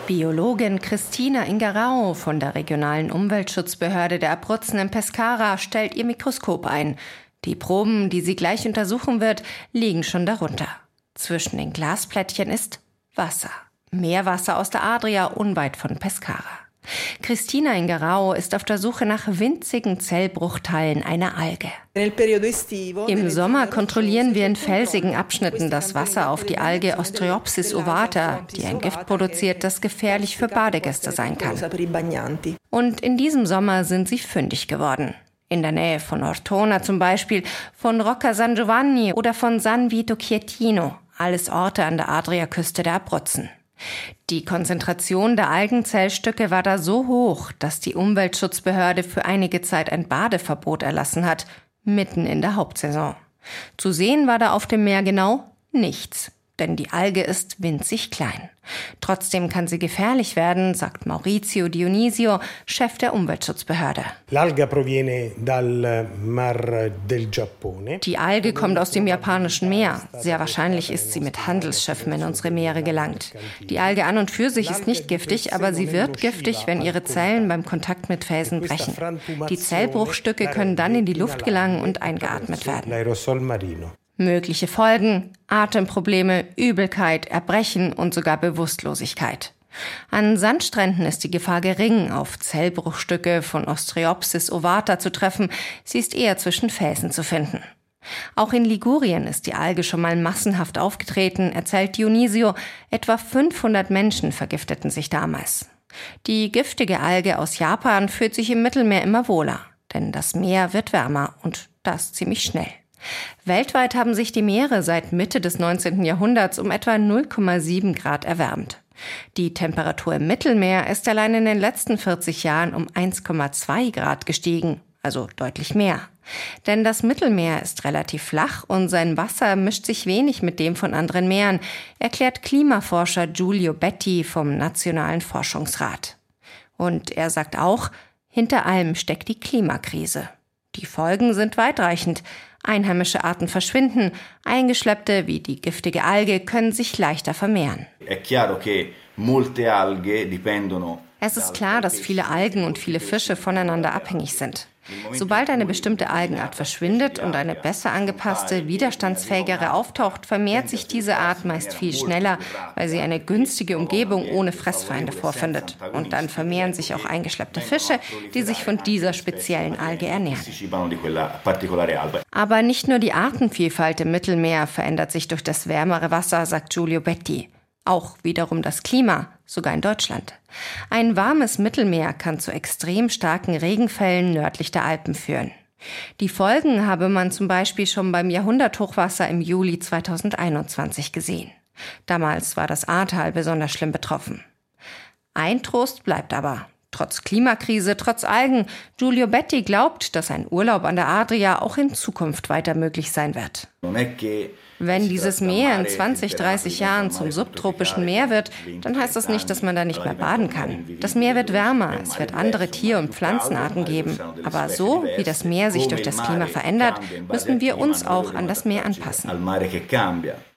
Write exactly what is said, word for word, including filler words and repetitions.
Biologin Cristina Ingarao von der regionalen Umweltschutzbehörde der Abruzzen in Pescara stellt ihr Mikroskop ein. Die Proben, die sie gleich untersuchen wird, liegen schon darunter. Zwischen den Glasplättchen ist Wasser. Meerwasser aus der Adria unweit von Pescara. Cristina Ingarao ist auf der Suche nach winzigen Zellbruchteilen einer Alge. Im Sommer kontrollieren wir in felsigen Abschnitten das Wasser auf die Alge Ostreopsis ovata, die ein Gift produziert, das gefährlich für Badegäste sein kann. Und in diesem Sommer sind sie fündig geworden. In der Nähe von Ortona zum Beispiel, von Rocca San Giovanni oder von San Vito Chietino, alles Orte an der Adriaküste der Abruzzen. Die Konzentration der Algenzellstücke war da so hoch, dass die Umweltschutzbehörde für einige Zeit ein Badeverbot erlassen hat, mitten in der Hauptsaison. Zu sehen war da auf dem Meer genau nichts, denn die Alge ist winzig klein. Trotzdem kann sie gefährlich werden, sagt Maurizio Dionisio, Chef der Umweltschutzbehörde. Die Alge kommt aus dem japanischen Meer. Sehr wahrscheinlich ist sie mit Handelsschiffen in unsere Meere gelangt. Die Alge an und für sich ist nicht giftig, aber sie wird giftig, wenn ihre Zellen beim Kontakt mit Felsen brechen. Die Zellbruchstücke können dann in die Luft gelangen und eingeatmet werden. Mögliche Folgen: Atemprobleme, Übelkeit, Erbrechen und sogar Bewusstlosigkeit. An Sandstränden ist die Gefahr gering, auf Zellbruchstücke von Ostreopsis ovata zu treffen. Sie ist eher zwischen Felsen zu finden. Auch in Ligurien ist die Alge schon mal massenhaft aufgetreten, erzählt Dionisio. Etwa fünfhundert Menschen vergifteten sich damals. Die giftige Alge aus Japan fühlt sich im Mittelmeer immer wohler, denn das Meer wird wärmer und das ziemlich schnell. Weltweit haben sich die Meere seit Mitte des neunzehnten Jahrhunderts um etwa null Komma sieben Grad erwärmt. Die Temperatur im Mittelmeer ist allein in den letzten vierzig Jahren um eins Komma zwei Grad gestiegen, also deutlich mehr. Denn das Mittelmeer ist relativ flach und sein Wasser mischt sich wenig mit dem von anderen Meeren, erklärt Klimaforscher Giulio Betti vom Nationalen Forschungsrat. Und er sagt auch, hinter allem steckt die Klimakrise. Die Folgen sind weitreichend. Einheimische Arten verschwinden, eingeschleppte wie die giftige Alge können sich leichter vermehren. Es ist klar, dass viele Algen und viele Fische voneinander abhängig sind. Sobald eine bestimmte Algenart verschwindet und eine besser angepasste, widerstandsfähigere auftaucht, vermehrt sich diese Art meist viel schneller, weil sie eine günstige Umgebung ohne Fressfeinde vorfindet. Und dann vermehren sich auch eingeschleppte Fische, die sich von dieser speziellen Alge ernähren. Aber nicht nur die Artenvielfalt im Mittelmeer verändert sich durch das wärmere Wasser, sagt Giulio Betti. Auch wiederum das Klima, sogar in Deutschland. Ein warmes Mittelmeer kann zu extrem starken Regenfällen nördlich der Alpen führen. Die Folgen habe man zum Beispiel schon beim Jahrhunderthochwasser im Juli zweitausendeinundzwanzig gesehen. Damals war das Ahrtal besonders schlimm betroffen. Ein Trost bleibt aber. Trotz Klimakrise, trotz Algen, Giulio Betti glaubt, dass ein Urlaub an der Adria auch in Zukunft weiter möglich sein wird. Wenn dieses Meer in zwanzig, dreißig Jahren zum subtropischen Meer wird, dann heißt das nicht, dass man da nicht mehr baden kann. Das Meer wird wärmer, es wird andere Tier- und Pflanzenarten geben. Aber so, wie das Meer sich durch das Klima verändert, müssen wir uns auch an das Meer anpassen.